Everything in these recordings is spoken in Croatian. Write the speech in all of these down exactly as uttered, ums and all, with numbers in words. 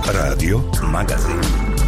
Radio Magazin.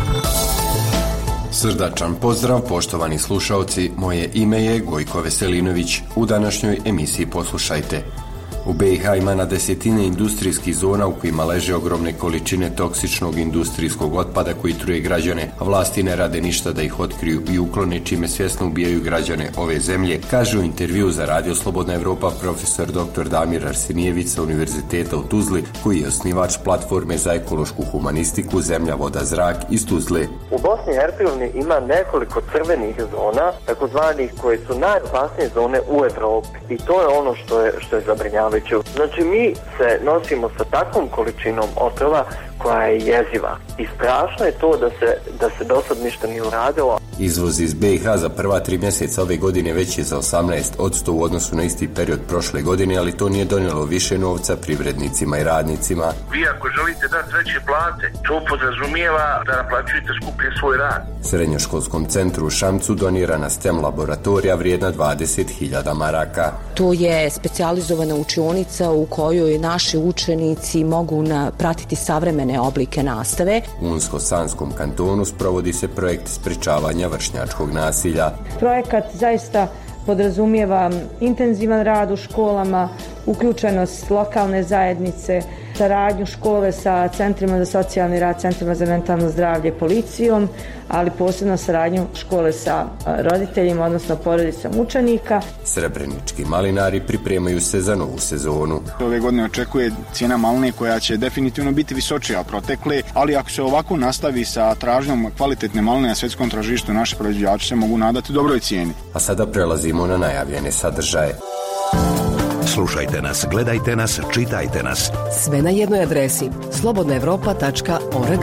Srdačan pozdrav, poštovani slušaoci, moje ime je Gojko Veselinović. U današnjoj emisiji poslušajte. U B i H ima na desetine industrijskih zona u kojima leže ogromne količine toksičnog industrijskog otpada koji truje građane, a vlasti ne rade ništa da ih otkriju i uklone, čime svjesno ubijaju građane ove zemlje, kaže u intervju za Radio Slobodna Evropa profesor doktor Damir Arsenijević sa Univerziteta u Tuzli, koji je osnivač platforme za ekološku humanistiku Zemlja, voda, zrak iz Tuzle. U Bosni i Hercegovini ima nekoliko crvenih zona, takozvanih koje su najopasnije zone u Evropi, i to je ono što je, što je zabrinjavajuće. Znači, mi se nosimo sa takvom količinom otrova koja je jeziva i strašno je to da se, da se do sad ništa nije uradilo. Izvoz iz B i H za prva tri mjeseca ove godine veći je za osamnaest posto u odnosu na isti period prošle godine, ali to nije donijelo više novca privrednicima i radnicima. Vi ako želite dati veće plate, to podrazumijeva da naplaćujete skuplje svoj rad. Srednjoškolskom centru u Šamcu donirana STEM laboratorija vrijedna dvadeset hiljada maraka. To je specijalizovana učionica u kojoj naši učenici mogu na, pratiti savremene oblike nastave. U Unsko-Sanskom kantonu sprovodi se projekt sprečavanja vršnjačkog nasilja. Projekat zaista podrazumijeva intenzivan rad u školama, uključenost lokalne zajednice, saradnju škole sa centrima za socijalni rad, centrima za mentalno zdravlje, policijom, ali posebno saradnju škole sa roditeljima, odnosno porodicom učenika. Srebrenički malinari pripremaju se za novu sezonu. Ove godine očekuje cijena maline koja će definitivno biti visočija protekle, ali ako se ovako nastavi sa tražnjom kvalitetne maline na svjetskom tržištu, naši proizvođači se mogu nadati dobroj cijeni. A sada prelazimo na najavljene sadržaje. Slušajte nas, gledajte nas, čitajte nas. Sve na jednoj adresi slobodna evropa tačka org.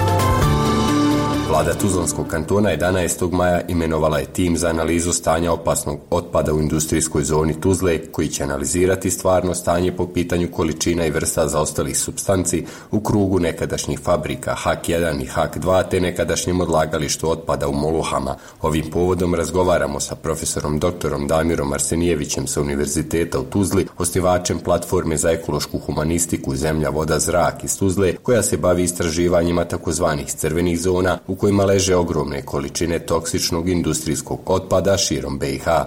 Vlada Tuzlanskog kantona jedanaestog maja imenovala je tim za analizu stanja opasnog otpada u industrijskoj zoni Tuzle, koji će analizirati stvarno stanje po pitanju količina i vrsta zaostalih supstanci u krugu nekadašnjih fabrika H A K jedan i H A K dva te nekadašnjem odlagalištu otpada u Moluhama. Ovim povodom razgovaramo sa profesorom doktorom Damirom Arsenijevićem sa Univerziteta u Tuzli, osnivačem platforme za ekološku humanistiku Zemlja, voda, zrak iz Tuzle, koja se bavi istraživanjima takozvanih crvenih zona u kojima leže ogromne količine toksičnog industrijskog otpada širom B i H.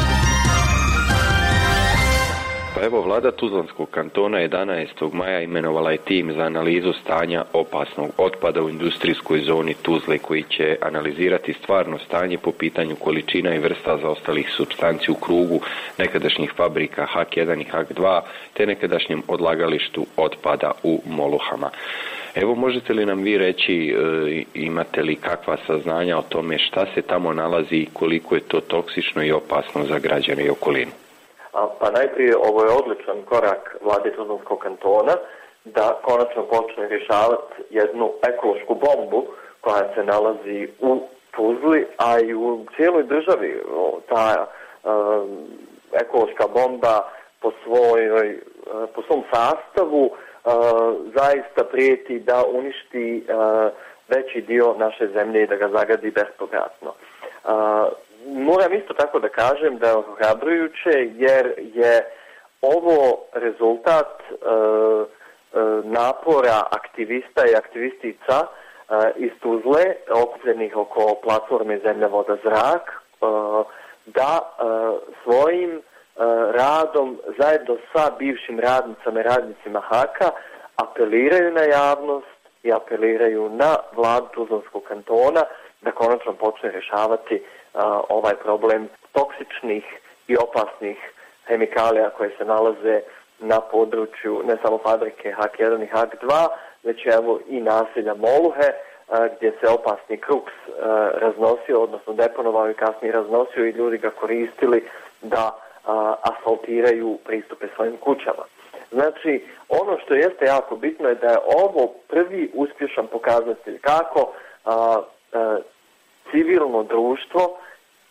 Pa evo, vlada Tuzlanskog kantona jedanaestog maja imenovala je tim za analizu stanja opasnog otpada u industrijskoj zoni Tuzle, koji će analizirati stvarno stanje po pitanju količina i vrsta zaostalih supstanci u krugu nekadašnjih fabrika H A K jedan i H A K dva te nekadašnjem odlagalištu otpada u Moluhama. Evo, možete li nam vi reći, e, imate li kakva saznanja o tome šta se tamo nalazi i koliko je to toksično i opasno za građane i okolinu? A, pa najprije, ovo je odličan korak vlade Tuzlanskog kantona da konačno počne rješavati jednu ekološku bombu koja se nalazi u Tuzli, a i u cijeloj državi. Ta um, ekološka bomba po, svojoj, po svom sastavu Uh, zaista prijeti da uništi uh, veći dio naše zemlje i da ga zagadi bespovratno. Uh, moram isto tako da kažem da je ohrabrujuće jer je ovo rezultat uh, uh, napora aktivista i aktivistica uh, iz Tuzle, okupljenih oko platforme Zemlja, voda, zrak, uh, da uh, svojim radom zajedno sa bivšim radnicama i radnicima H A K-a apeliraju na javnost i apeliraju na vladu Tuzlanskog kantona da konačno počne rješavati uh, ovaj problem toksičnih i opasnih hemikalija koje se nalaze na području ne samo fabrike H A K jedan i H A K dva, već evo i naselja Moluhe, uh, gdje se opasni kruks uh, raznosio, odnosno deponovao i kasnije raznosio i ljudi ga koristili da A, asfaltiraju pristupe svojim kućama. Znači, ono što jeste jako bitno je da je ovo prvi uspješan pokazatelj kako a, a, civilno društvo a,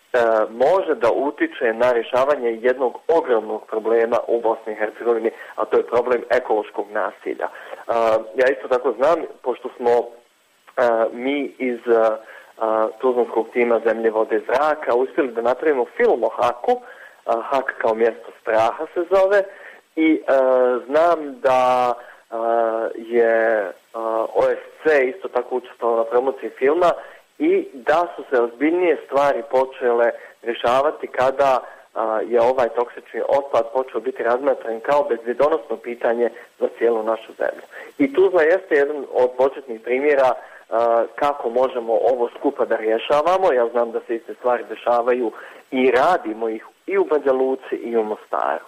može da utiče na rješavanje jednog ogromnog problema u Bosni i Hercegovini, a to je problem ekološkog nasilja. A, ja isto tako znam, pošto smo a, mi iz a, a, Tuzlanskog tima Zemlje, vode, zraka uspjeli da napravimo film o H A K-u, H A K kao mjesto straha se zove, i uh, znam da uh, je O S C isto tako učestvovao na promociji filma i da su se ozbiljnije stvari počele rješavati kada je ovaj toksični otpad počeo biti razmatran kao bezbjedonosno pitanje za cijelu našu zemlju. I Tuzla jeste jedan od početnih primjera kako možemo ovo skupa da rješavamo. Ja znam da se iste stvari dešavaju i radimo ih i u Banja Luci i u Mostaru.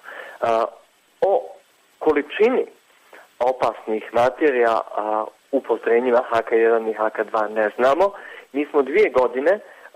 O količini opasnih materija u postrojenjima H K jedan i H K dva ne znamo. Mi smo dvije godine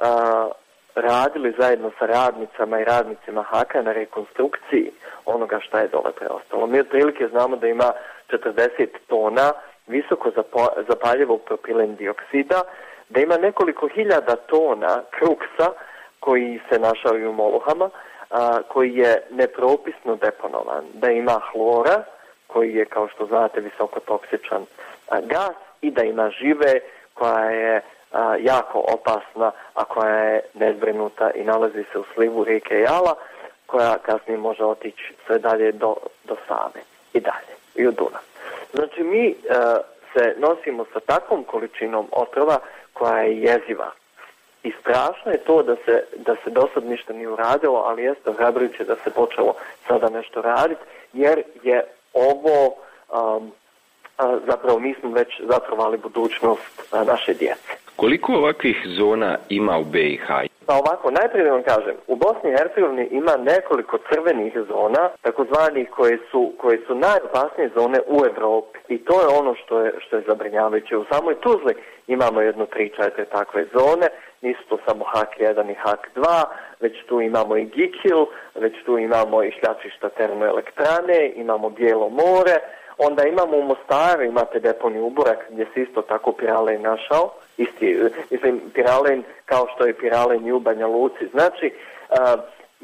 radili zajedno sa radnicama i radnicima H K na rekonstrukciji onoga šta je dole preostalo. Mi otprilike znamo da ima četrdeset tona visoko zapaljivog propilen dioksida, da ima nekoliko hiljada tona kruksa koji se našao i u Moluhama, a, koji je nepropisno deponovan, da ima hlora koji je, kao što znate, visoko toksičan a, gas i da ima žive koja je a, jako opasna, a koja je nezbrinuta i nalazi se u slivu rijeke Jala, koja kasnije može otići sve dalje do, do Save i dalje i u Dunav. Znači mi uh, se nosimo sa takvom količinom otrova koja je jeziva. I strašno je to da se, da se do sad ništa nije uradilo, ali jeste ohrabrujuće da se počelo sada nešto raditi, jer je ovo, um, uh, zapravo mi smo već zatrovali budućnost uh, naše djece. Koliko ovakvih zona ima u B i H? Pa ovako, najprije da vam kažem, u Bosni i Hercegovini ima nekoliko crvenih zona, takozvanih koje su, koje su najopasnije zone u Europi. I to je ono što je, što je zabrinjavajuće. U samoj Tuzli imamo jedno tri četiri takve zone, nisu to samo H K jedan i H K dva, već tu imamo i Gikil, već tu imamo i šljačišta termoelektrane, imamo Bijelo more, onda imamo u Mostaru, imate deponij Uborak gdje se isto tako piralen našao, isti, mislim, piralen kao što je piralen i u Banja Luci. Znači, a,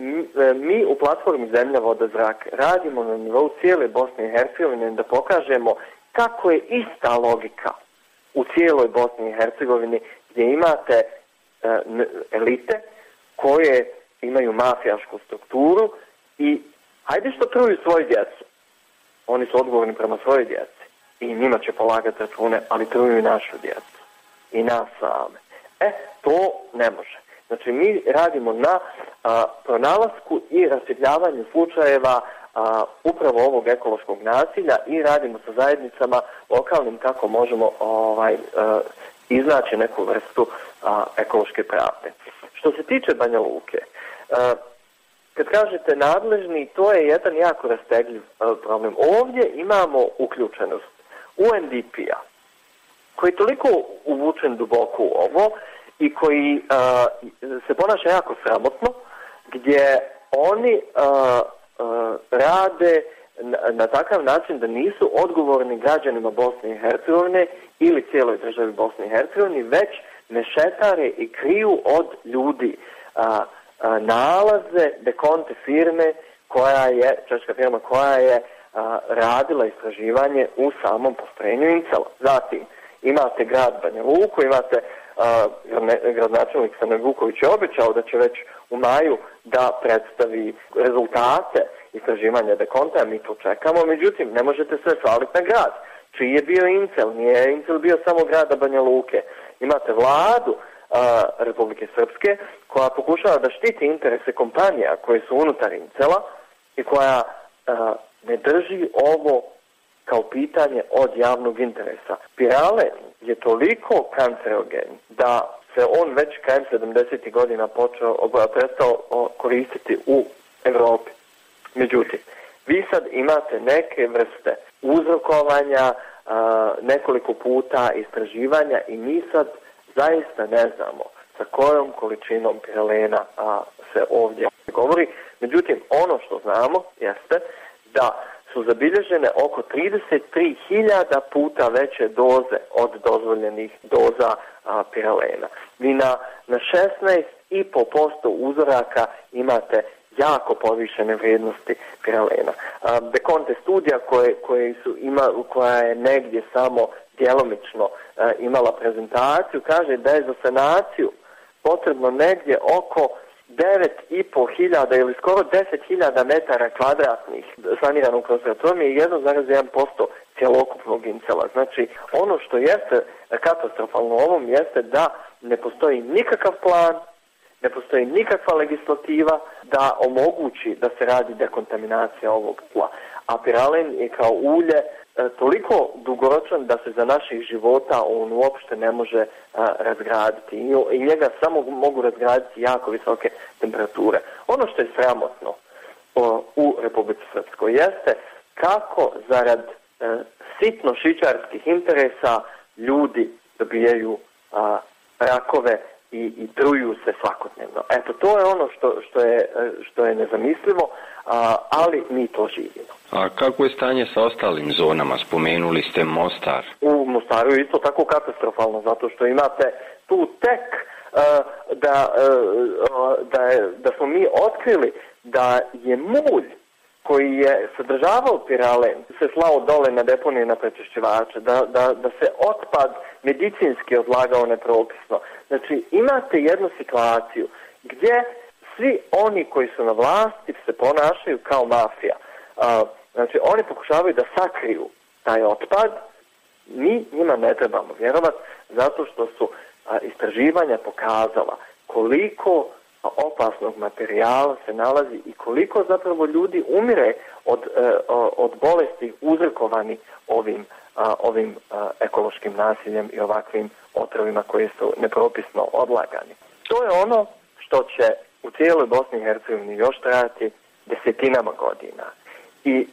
mi u platformi Zemlja, voda, zrak radimo na nivou cijele Bosne i Hercegovine da pokažemo kako je ista logika u cijeloj Bosni i Hercegovini gdje imate a, elite koje imaju mafijašku strukturu i hajde što truju svoju djecu. Oni su odgovorni prema svojoj djeci i njima će polagati račune, ali truju i našu djecu i nas same. E, to ne može. Znači, mi radimo na a, pronalasku i rasvjetljavanju slučajeva a, upravo ovog ekološkog nasilja i radimo sa zajednicama lokalnim kako možemo ovaj, a, iznaći neku vrstu a, ekološke pravde. Što se tiče Banja Luke, a, kad kažete nadležni, to je jedan jako rastegljiv uh, problem. Ovdje imamo uključenost U N D P-a, koji je toliko uvučen duboko u ovo i koji uh, se ponaša jako sramotno, gdje oni uh, uh, rade na, na takav način da nisu odgovorni građanima Bosne i Hercegovine ili cijeloj državi Bosne i Hercegovine, već mešetare i kriju od ljudi uh, nalaze dekonte firme koja je, češka firma koja je a, radila istraživanje u samom postrojenju Incela. Zatim imate grad Banja Luku, imate a, gradonačelnik Srđan Vuković je obećao da će već u maju da predstavi rezultate istraživanja dekonta, a mi to čekamo, međutim ne možete sve svaliti na grad. Čiji je bio Incel? Nije Incel bio samo grada Banja Luke. Imate vladu A, Republike Srpske, koja pokušava da štiti interese kompanija koje su unutar Incela i koja a, ne drži ovo kao pitanje od javnog interesa. Piralen je toliko kancerogen da se on već krajem sedamdesetih godina počeo, prestao koristiti u Europi. Međutim, vi sad imate neke vrste uzrokovanja, a, nekoliko puta istraživanja i mi sad zaista ne znamo sa kojom količinom piralena a, se ovdje govori. Međutim, ono što znamo jeste da su zabilježene oko trideset tri hiljade puta veće doze od dozvoljenih doza a, piralena. Vi na, na šesnaest i po posto uzoraka imate jako povišene vrijednosti piralena. Dekonte studija koje, koje su ima, koja je negdje samo djelomično a, imala prezentaciju, kaže da je za sanaciju potrebno negdje oko devet i po hiljada ili skoro deset hiljada metara kvadratnih saniranog prostora. To mi je jedan zarez jedan posto cjelokupnog Incela. Znači, ono što jeste katastrofalno ovom jeste da ne postoji nikakav plan, ne postoji nikakva legislativa da omogući da se radi dekontaminacija ovog tla. A piralen je kao ulje e, toliko dugoročan da se za naših života on uopšte ne može a, razgraditi. I, I njega samo mogu razgraditi jako visoke temperature. Ono što je sramotno o, u Republici Srpskoj jeste kako zarad e, sitno šičarskih interesa ljudi dobijaju a, rakove i, i truju se svakodnevno. Eto, to je ono što, što, je, što je nezamislivo, a, ali mi to živimo. A kako je stanje sa ostalim zonama? Spomenuli ste Mostar. U Mostaru je isto tako katastrofalno, zato što imate tu tek uh, da, uh, da, je, da smo mi otkrili da je mulj koji je sadržavao piralen se slao dole na deponije na prečišćivače, da, da, da se otpad medicinski odlagao nepropisno. Znači, imate jednu situaciju gdje svi oni koji su na vlasti se ponašaju kao mafija. Uh, znači, oni pokušavaju da sakriju taj otpad. Mi njima ne trebamo vjerovati zato što su uh, istraživanja pokazala koliko opasnog materijala se nalazi i koliko zapravo ljudi umire od, uh, od bolesti uzrokovani ovim, uh, ovim uh, ekološkim nasiljem i ovakvim otrovima koji su nepropisno odlagani. To je ono što će u cijeloj Bosni i Hercegovini još trajati desetinama godina. I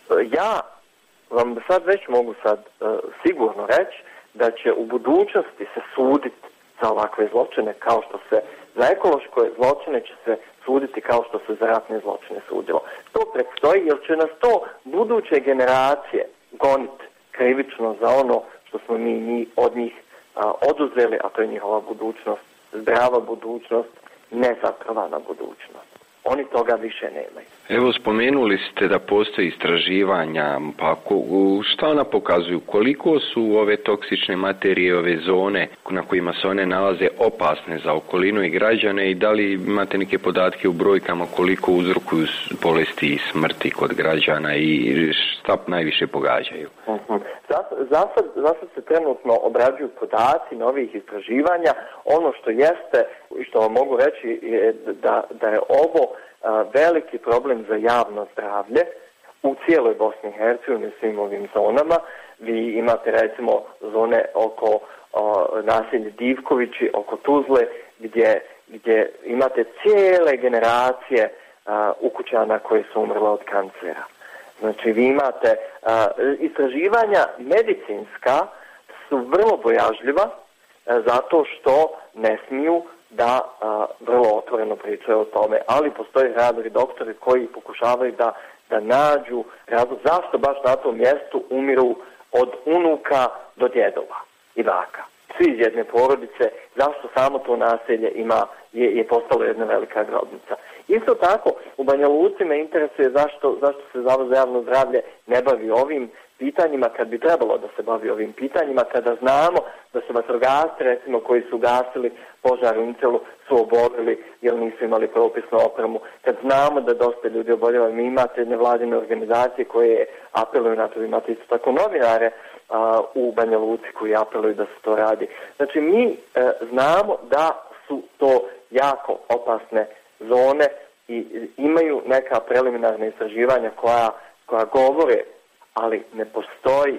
ja vam sad već mogu sad uh, sigurno reći da će u budućnosti se suditi za ovakve zločine kao što se za ekološke zločine će se suditi kao što se za ratne zločine sudilo. To predstoji jer će nas to buduće generacije goniti krivično za ono što smo mi, mi od njih a, oduzeli, a to je njihova budućnost, zdrava budućnost, nezatrovana budućnost. Oni toga više nemaju. Evo, spomenuli ste da postoji istraživanja, pa ko, šta ona pokazuju? Koliko su ove toksične materije, ove zone na kojima se one nalaze opasne za okolinu i građane i da li imate neke podatke u brojkama koliko uzrokuju bolesti i smrti kod građana i šta najviše pogađaju? Uh-huh. Za sad, za sad se trenutno obrađuju podaci novih istraživanja. Ono što jeste i što vam mogu reći je da, da je ovo a, veliki problem za javno zdravlje u cijeloj Bosni i Hercegovini, svim ovim zonama. Vi imate recimo zone oko a, naselje Divkovići, oko Tuzle, gdje, gdje imate cijele generacije a, ukućana koji su umrle od kancera. Znači, vi imate a, istraživanja medicinska su vrlo bojažljiva a, zato što ne smiju da a, vrlo otvoreno pričaju o tome, ali postoje hrabri doktori koji pokušavaju da, da nađu razlog zašto baš na tom mjestu umiru od unuka do djedova i baka. Svi iz jedne porodice, zašto samo to naselje ima, je, je postalo jedna velika grobnica. Isto tako, u Banja Luci me interesuje zašto, zašto se Zavod za javno zdravlje ne bavi ovim pitanjima kad bi trebalo da se bavi ovim pitanjima, kada znamo da su vatrogasci, recimo, koji su gasili požar u Incelu, su obolili jer nisu imali propisnu opremu, kad znamo da dosta ljudi oboljeva, mi imate nevladine organizacije koje apeluju na to, imate isto tako novinare a, u Banja Luci koji apeluju da se to radi. Znači, mi e, znamo da su to jako opasne zone i imaju neka preliminarna istraživanja koja, koja govore, ali ne postoji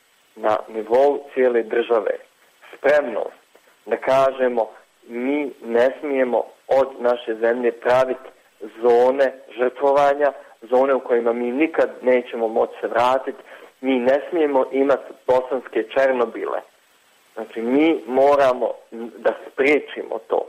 na nivou cijele države spremnost da kažemo mi ne smijemo od naše zemlje praviti zone žrtvovanja, zone u kojima mi nikad nećemo moći se vratiti, mi ne smijemo imati bosanske Černobile. Znači, mi moramo da spriječimo to.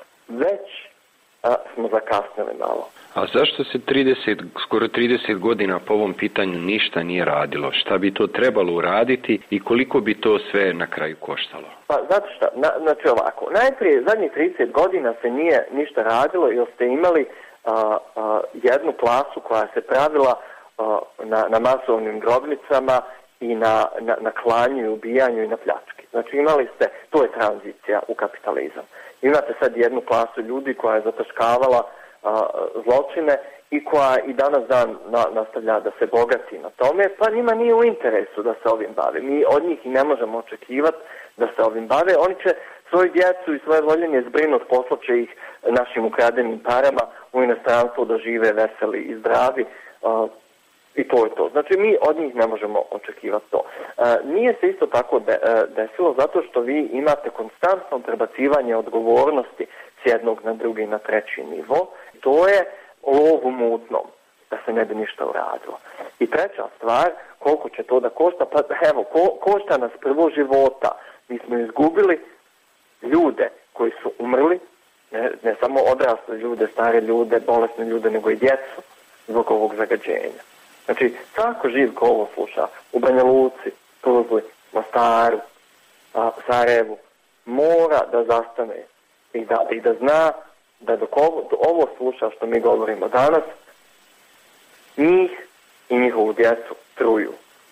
Već a, smo zakasnili malo. A zašto se trideset, skoro trideset godina po ovom pitanju ništa nije radilo? Šta bi to trebalo uraditi i koliko bi to sve na kraju koštalo? Pa, znate šta, na, znači ovako, najprije zadnjih trideset godina se nije ništa radilo jer ste imali a, a, jednu klasu koja se pravila a, na, na masovnim grobnicama i na, na, na klanju i ubijanju i na pljački. Znači imali ste, to je tranzicija u kapitalizam. Imate sad jednu klasu ljudi koja je zataškavala a, zločine i koja i danas dan na, nastavlja da se bogati na tome, pa njima nije u interesu da se ovim bave. Mi od njih i ne možemo očekivati da se ovim bave. Oni će svoju djecu i svoje voljenje zbrinut, poslat će ih našim ukradenim parama u inostranstvo da žive veseli i zdravi. A, I to je to. Znači, mi od njih ne možemo očekivati to. E, nije se isto tako de, desilo zato što vi imate konstantno prebacivanje odgovornosti s jednog na drugi na treći nivo. To je lov u mutnom, da se ne bi ništa uradilo. I treća stvar, koliko će to da košta? Pa evo, ko, košta nas prvo života. Mi smo izgubili ljude koji su umrli, ne, ne samo odrasle ljude, stare ljude, bolesne ljude, nego i djecu zbog ovog zagađenja. Znači, svako živ ko ovo sluša, u Banja Luci, Tuzli, Mostaru, Sarajevu, mora da zastane i da, i da zna da dok ovo, ovo sluša što mi govorimo danas, njih i njihovu djecu truju.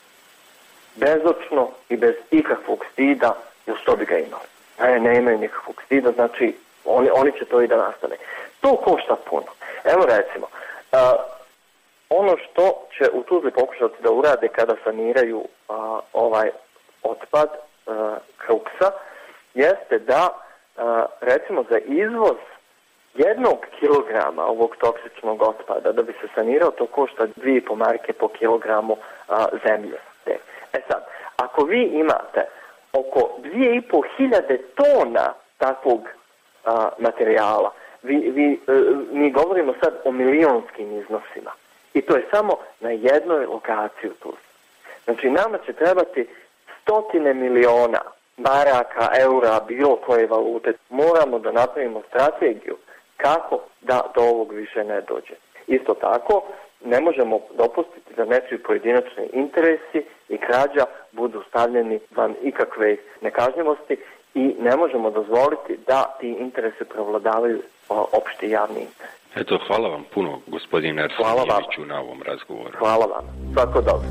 Bezočno i bez ikakvog stida, jer što bi ga imali. Ne, ne imaju nikakvog stida, znači oni, oni će to i da nastane. To košta puno. Evo recimo, a, ono što će u Tuzli pokušati da urade kada saniraju a, ovaj otpad a, Kruksa, jeste da a, recimo za izvoz jednog kilograma ovog toksičnog otpada da bi se sanirao, to košta dvije i po marke po kilogramu a, zemlje. E sad, ako vi imate oko dvije i po hiljade tona takvog a, materijala, vi, vi, a, mi govorimo sad o milionskim iznosima. I to je samo na jednoj lokaciji u Tuzli. Znači, nama će trebati stotine miliona maraka, eura, bilo koje valute. Moramo da napravimo strategiju kako da do ovog više ne dođe. Isto tako, ne možemo dopustiti da nečiji pojedinačni interesi i krađa budu stavljeni van ikakve nekažnjivosti i ne možemo dozvoliti da ti interesi prevladavaju opšti javni interes. Eto, hvala vam puno, gospodine Arsenijeviću, na ovom razgovoru. Hvala vam. Svako dobro.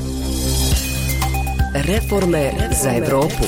Reforme za Evropu.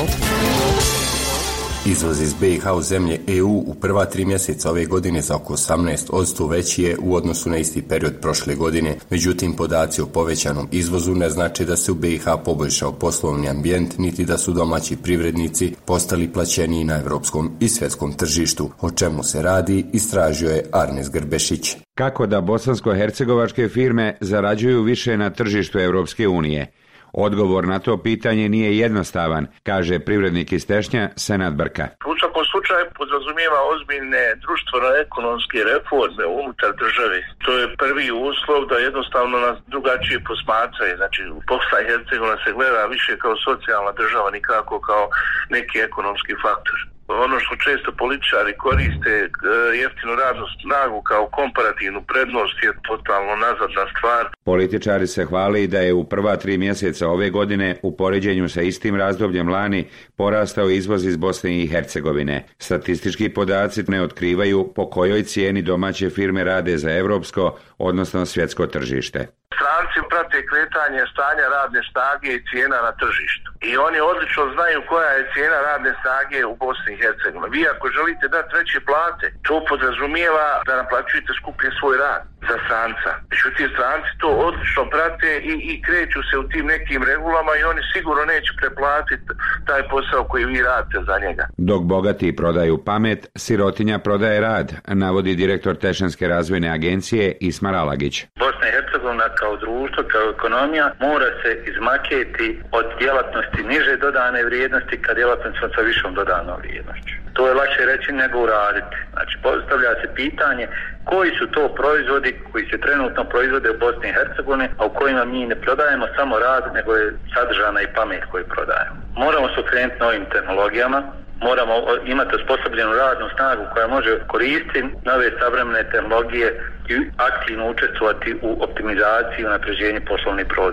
Izvoz iz be i ha u zemlje e u u prva tri mjeseca ove godine za oko osamnaest posto veći je u odnosu na isti period prošle godine. Međutim, podaci o povećanom izvozu ne znači da se u be i ha poboljšao poslovni ambijent, niti da su domaći privrednici postali plaćeniji na evropskom i svjetskom tržištu. O čemu se radi, istražio je Arnes Grbešić. Kako da bosansko-hercegovačke firme zarađuju više na tržištu Evropske unije? Odgovor na to pitanje nije jednostavan, kaže privrednik iz Tešnja Senad Brka. U svakom slučaju podrazumijeva ozbiljne društveno-ekonomske reforme unutar države. To je prvi uslov da jednostavno nas drugačije posmatraju. Znači, Bosna i Hercegovina se gleda više kao socijalna država, nikako kao neki ekonomski faktor. Ono što često političari koriste, jeftinu radnu snagu kao komparativnu prednost, je totalno nazadna stvar. Političari se hvali da je u prva tri mjeseca ove godine u poređenju sa istim razdobljem lani porastao izvoz iz Bosne i Hercegovine. Statistički podaci ne otkrivaju po kojoj cijeni domaće firme rade za evropsko, odnosno svjetsko tržište. Stranci prate kretanje stanja radne snage i cijena na tržištu. I oni odlično znaju koja je cijena radne snage u Bosni i Hercegovini. Vi ako želite dati veće plate, to podrazumijeva da naplaćujete skuplje svoj rad za stranca. Međutim, stranci to odlično prate i, i kreću se u tim nekim regulama i oni sigurno neće preplatiti taj posao koji vi radite za njega. Dok bogati prodaju pamet, sirotinja prodaje rad, navodi direktor Tešanske razvojne agencije Ismar Alagić. Bosna i Hercegovina kao društvo, kao ekonomija mora se izmaketi od djelatnosti niže dodane vrijednosti ka djelatnostima sa višom dodanom vrijednošću. To je lakše reći nego uraditi. Znači, postavlja se pitanje koji su to proizvodi koji se trenutno proizvode u Bosni i Hercegovini, a u kojima mi ne prodajemo samo rad, nego je sadržana i pamet koju prodajemo. Moramo se okrenuti novim tehnologijama, moramo imati osposobljenu radnu snagu koja može koristiti nove savremene tehnologije i aktivno učestvovati u optimizaciji i unapređenju poslovnih procesa.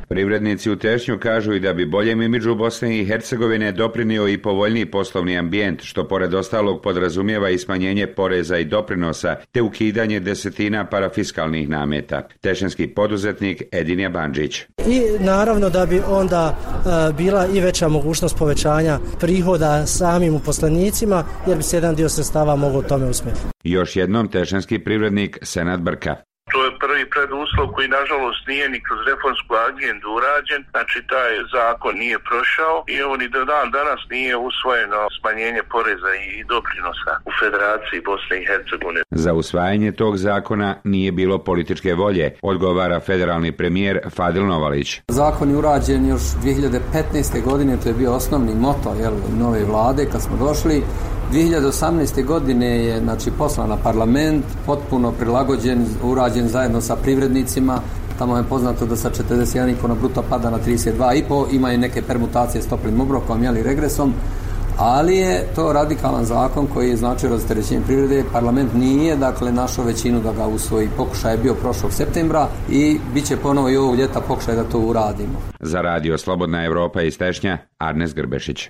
Privrednici u Tešnju kažu i da bi boljem imidžu Bosne i Hercegovine doprinio i povoljniji poslovni ambijent, što pored ostalog podrazumijeva i smanjenje poreza i doprinosa, te ukidanje desetina parafiskalnih nameta. Tešnjanski poduzetnik Edinja Bandžić. I naravno da bi onda e, bila i veća mogućnost povećanja prihoda samim uposlenicima, jer bi se jedan dio sredstava mogao tome usmjeriti. Još jednom tešnjanski privrednik Senad Brka. To je prvi preduslov koji nažalost nije ni kroz reformsku agendu urađen, znači taj zakon nije prošao i on i do dan danas nije usvojeno smanjenje poreza i doprinosa u Federaciji Bosne i Hercegovine. Za usvajanje tog zakona nije bilo političke volje, odgovara federalni premijer Fadil Novalić. Zakon je urađen još dvije hiljade petnaeste. godine, to je bio osnovni moto jel, nove vlade kad smo došli. dvije hiljade osamnaeste. godine je znači, poslan na parlament, potpuno prilagođen, urađen zajedno sa privrednicima. Tamo je poznato da sa četrdeset jedan zarez pet na bruto pada na trideset dva zarez pet, ima i neke permutacije s toplim obrokom, jeli regresom, ali je to radikalan zakon koji je značio rasterećenje privrede. Parlament nije, dakle, našao većinu da ga usvoji. Pokušaj je bio prošlog septembra i bit će ponovo i ovog ljeta pokušaj da to uradimo. Za radio Slobodna Evropa iz Tešnja, Arnes Grbešić.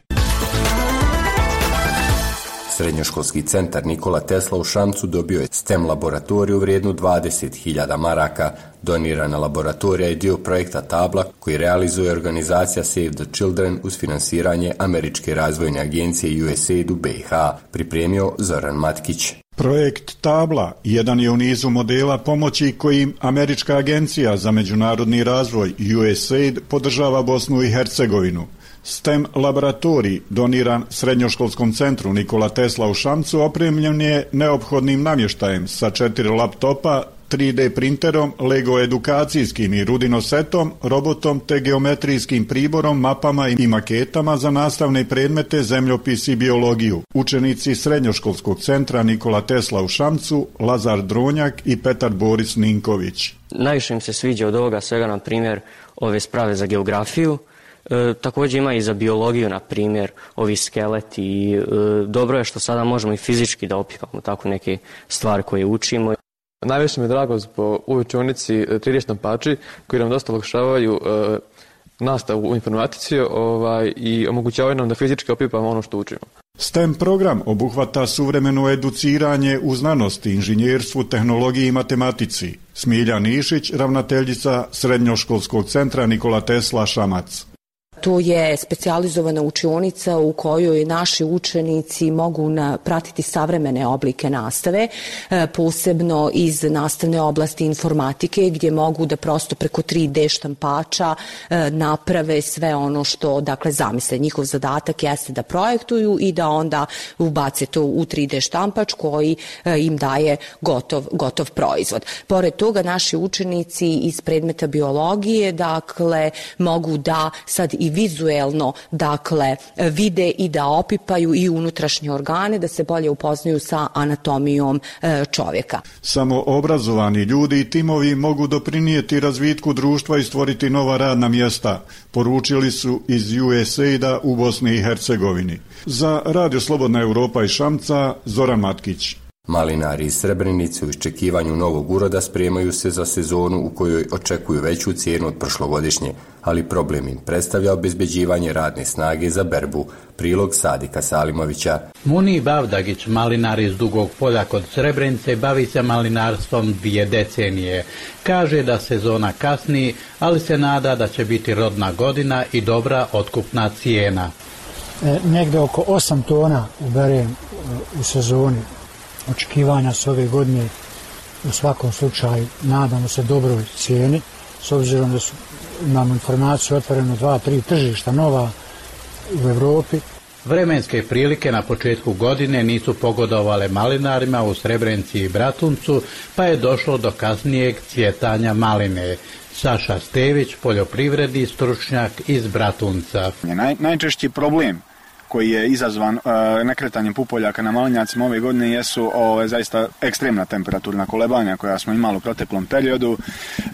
Srednjoškolski centar Nikola Tesla u Šamcu dobio je STEM laboratoriju vrijednu dvadeset hiljada maraka. Donirana laboratorija je dio projekta Tabla koji realizuje organizacija Save the Children uz finansiranje Američke razvojne agencije U S A I D u B i H, pripremio Zoran Matkić. Projekt Tabla jedan je u nizu modela pomoći kojim Američka agencija za međunarodni razvoj U S A I D podržava Bosnu i Hercegovinu. STEM laboratorij, doniran Srednjoškolskom centru Nikola Tesla u Šamcu, opremljen je neophodnim namještajem sa četiri laptopa, tri D printerom, Lego edukacijskim i Rudino setom, robotom te geometrijskim priborom, mapama i maketama za nastavne predmete zemljopis i biologiju. Učenici Srednjoškolskog centra Nikola Tesla u Šamcu, Lazar Dronjak i Petar Boris Ninković. Najviše im se sviđa od ovoga svega, na primjer, ove sprave za geografiju. E, također ima i za biologiju, na primjer, ovi skeleti i e, dobro je što sada možemo i fizički da opipamo tako neke stvari koje učimo. Najviše mi je drago zbog u učionici tri D štampači koji nam dosta olakšavaju e, nastavu u informatici ovaj, i omogućavaju nam da fizički opipamo ono što učimo. STEM program obuhvata suvremeno educiranje u znanosti, inženjerstvu, tehnologiji i matematici. Smilja Nišić, ravnateljica Srednjoškolskog centra Nikola Tesla Šamac. To je specijalizovana učionica u kojoj naši učenici mogu na, pratiti savremene oblike nastave, e, posebno iz nastavne oblasti informatike, gdje mogu da prosto preko tri D štampača e, naprave sve ono što, dakle, zamisle. Njihov zadatak jeste da projektuju i da onda ubace to u tri D štampač koji e, im daje gotov, gotov proizvod. Pored toga, naši učenici iz predmeta biologije, dakle, mogu da sad i vizuelno, dakle, vide i da opipaju i unutrašnje organe, da se bolje upoznaju sa anatomijom e, čovjeka. Samo obrazovani ljudi i timovi mogu doprinijeti razvitku društva i stvoriti nova radna mjesta, poručili su iz U S A I D-a u Bosni i Hercegovini. Za Radio Slobodna Evropa iz Šamca, Zoran Matkić. Malinari iz Srebrenice u iščekivanju novog uroda spremaju se za sezonu u kojoj očekuju veću cijenu od prošlogodišnje, ali problem im predstavlja obezbeđivanje radne snage za berbu. Prilog Sadika Salimovića. Muni Bavdagić, malinar iz Dugog Polja kod Srebrenice, bavi se malinarstvom dvije decenije. Kaže da sezona kasni, ali se nada da će biti rodna godina i dobra otkupna cijena. E, negdje oko osam tona uberem u sezoni. Očekivanja s ove godine u svakom slučaju nadamo se dobroj cijeni, s obzirom da su, imamo informaciju otvoreno dva, tri tržišta nova u Europi. Vremenske prilike na početku godine nisu pogodovale malinarima u Srebrenici i Bratuncu, pa je došlo do kasnijeg cvjetanja maline. Saša Stević, poljoprivredni stručnjak iz Bratunca. Naj, najčešći problem koji je izazvan uh, nekretanjem pupoljaka na malinjacima ove godine jesu ove, zaista ekstremna temperaturna kolebanja koja smo imali u proteklom periodu. Uh,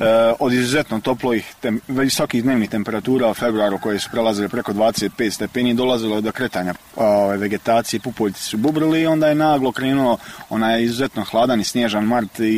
od izuzetno toplih, tem, visokih dnevnih temperatura u februaru koje su prelazile preko dvadeset pet stepeni, dolazilo do kretanja ove, vegetacije, pupoljci su bubrili i onda je naglo krenuo onaj izuzetno hladan i snježan mart i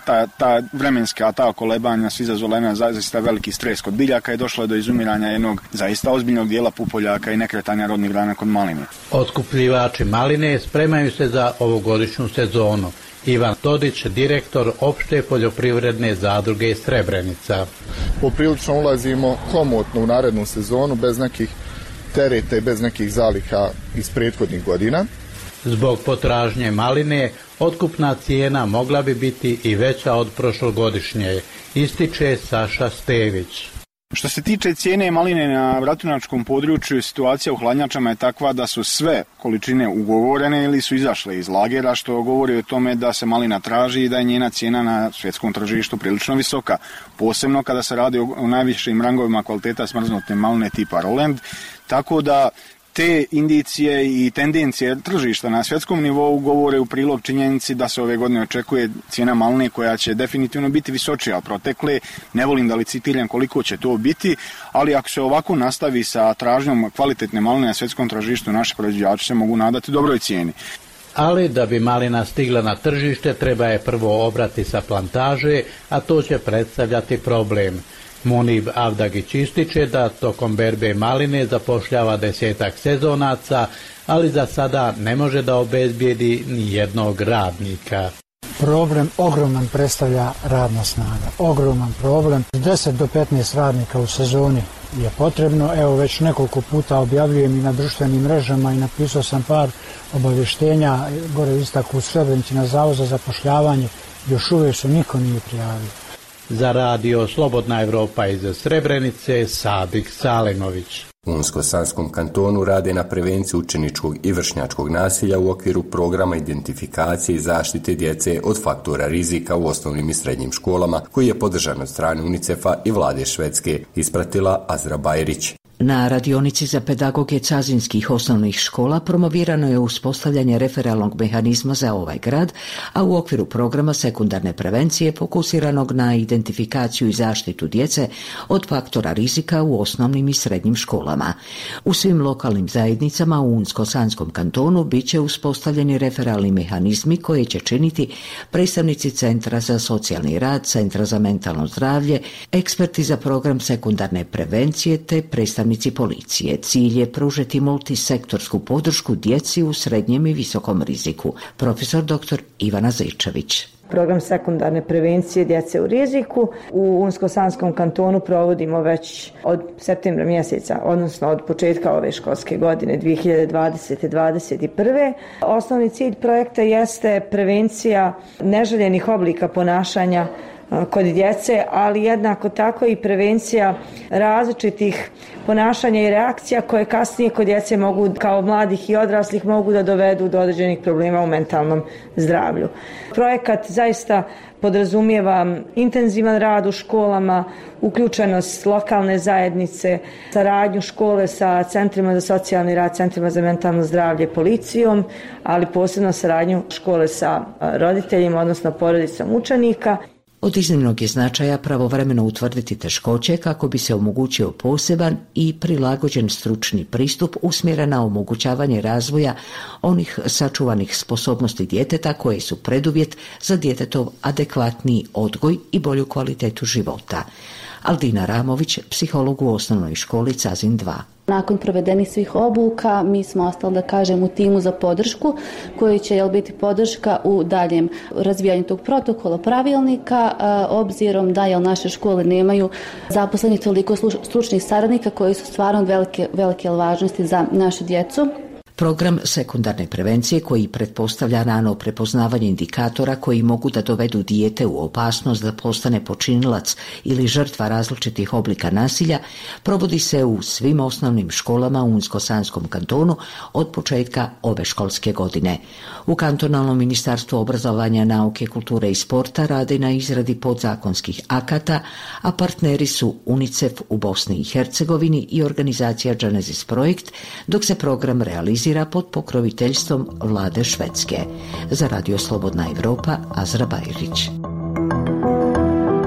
ta, ta vremenska ta kolebanja su izazvala jedan zaista veliki stres kod biljaka i došlo je do izumiranja jednog zaista ozbiljnog dijela pupoljaka i nekretanja rodnih grana kod maline. Otkupljivači maline spremaju se za ovogodišnju sezonu. Ivan Todić, direktor opšte poljoprivredne zadruge Srebrenica. Poprilično ulazimo komotno u narednu sezonu bez nekih tereta i bez nekih zaliha iz prethodnih godina. Zbog potražnje maline, otkupna cijena mogla bi biti i veća od prošlogodišnje, ističe Saša Stević. Što se tiče cijene maline na bratunačkom području, situacija u hladnjačama je takva da su sve količine ugovorene ili su izašle iz lagera, što govori o tome da se malina traži i da je njena cijena na svjetskom tržištu prilično visoka. Posebno kada se radi o najvišim rangovima kvaliteta smrznute maline tipa Roland, tako da te indicije i tendencije tržišta na svjetskom nivou govore u prilog činjenici da se ove godine očekuje cijena maline koja će definitivno biti visočija od protekle. Ne volim da licitiram koliko će to biti, ali ako se ovako nastavi sa tražnjom kvalitetne maline na svjetskom tržištu, naši proizvođači se mogu nadati dobroj cijeni. Ali da bi malina stigla na tržište, treba je prvo obrati sa plantaže, a to će predstavljati problem. Munib Avdagić ističe da tokom berbe maline zapošljava desetak sezonaca, ali za sada ne može da obezbijedi ni jednog radnika. Problem ogroman predstavlja radna snaga. Ogroman problem. deset do petnaest radnika u sezoni je potrebno. Evo već nekoliko puta objavljujem i na društvenim mrežama i napisao sam par obavještenja gore istaku u Srebrenici na Zavod za zapošljavanje. Još uvijek se niko nije prijavio. Za radio Slobodna Evropa iz Srebrenice, Sadik Salimović. U Unsko-Sanskom kantonu rade na prevenciji učeničkog i vršnjačkog nasilja u okviru programa identifikacije i zaštite djece od faktora rizika u osnovnim i srednjim školama, koji je podržan od strane UNICEF-a i vlade Švedske, ispratila Azra Bajrić. Na radionici za pedagoge cazinskih osnovnih škola promovirano je uspostavljanje referalnog mehanizma za ovaj grad, a u okviru programa sekundarne prevencije fokusiranog na identifikaciju i zaštitu djece od faktora rizika u osnovnim i srednjim školama. U svim lokalnim zajednicama u Unsko-Sanskom kantonu bit će uspostavljeni referalni mehanizmi koje će činiti predstavnici Centra za socijalni rad, Centra za mentalno zdravlje, eksperti za program sekundarne prevencije te predstavnici policije. Cilj je pružiti multisektorsku podršku djeci u srednjem i visokom riziku. Profesor doktor Ivana Zečević. Program sekundarne prevencije djece u riziku u Unsko-Sanskom kantonu provodimo već od septembra mjeseca, odnosno od početka ove školske godine dvije hiljade dvadesete dvadeset prve. Osnovni cilj projekta jeste prevencija neželjenih oblika ponašanja kod djece, ali jednako tako i prevencija različitih ponašanja i reakcija koje kasnije kod djece mogu, kao mladih i odraslih, mogu da dovedu do određenih problema u mentalnom zdravlju. Projekat zaista podrazumijeva intenzivan rad u školama, uključenost lokalne zajednice, saradnju škole sa centrima za socijalni rad, centrima za mentalno zdravlje, policijom, ali posebno saradnju škole sa roditeljima, odnosno porodicom učenika. Od iznimnog je značaja pravovremeno utvrditi teškoće kako bi se omogućio poseban i prilagođen stručni pristup usmjeren na omogućavanje razvoja onih sačuvanih sposobnosti djeteta koje su preduvjet za djetetov adekvatniji odgoj i bolju kvalitetu života. Aldina Ramović, psiholog u osnovnoj školi Cazin dva. Nakon provedenih svih obuka, mi smo ostali, da kažem, u timu za podršku, koji će jel, biti podrška u daljem razvijanju tog protokola pravilnika, a, obzirom da jel, naše škole nemaju zaposlenih toliko stručnih saradnika koji su stvarno velike, velike važnosti za našu djecu. Program sekundarne prevencije koji pretpostavlja rano prepoznavanje indikatora koji mogu da dovedu dijete u opasnost da postane počinilac ili žrtva različitih oblika nasilja provodi se u svim osnovnim školama u Unsko-Sanskom kantonu od početka ove školske godine. U kantonalnom ministarstvu obrazovanja, nauke, kulture i sporta rade na izradi podzakonskih akata, a partneri su UNICEF u Bosni i Hercegovini i organizacija Genesis Projekt, dok se program realizira pod pokroviteljstvom vlade Švedske. Za radio Slobodna Evropa, Azra Bajrić.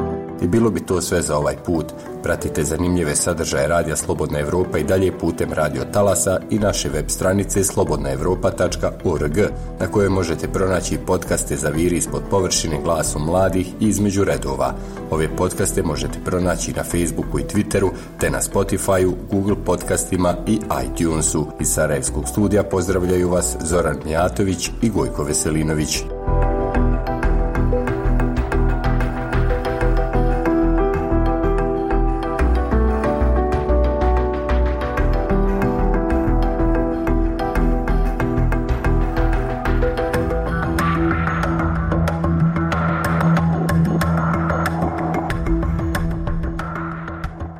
bilo bi to sve za ovaj put. Pratite zanimljive sadržaje Radija Slobodna Evropa i dalje putem radio talasa i naše web stranice slobodna evropa tačka org, na kojoj možete pronaći podcaste za Viri ispod površine, Glasom mladih i Između redova. Ove podcaste možete pronaći na Facebooku i Twitteru, te na Spotifyu, Google podcastima i iTunesu. Iz Sarajevskog studija pozdravljaju vas Zoran Mijatović i Gojko Veselinović.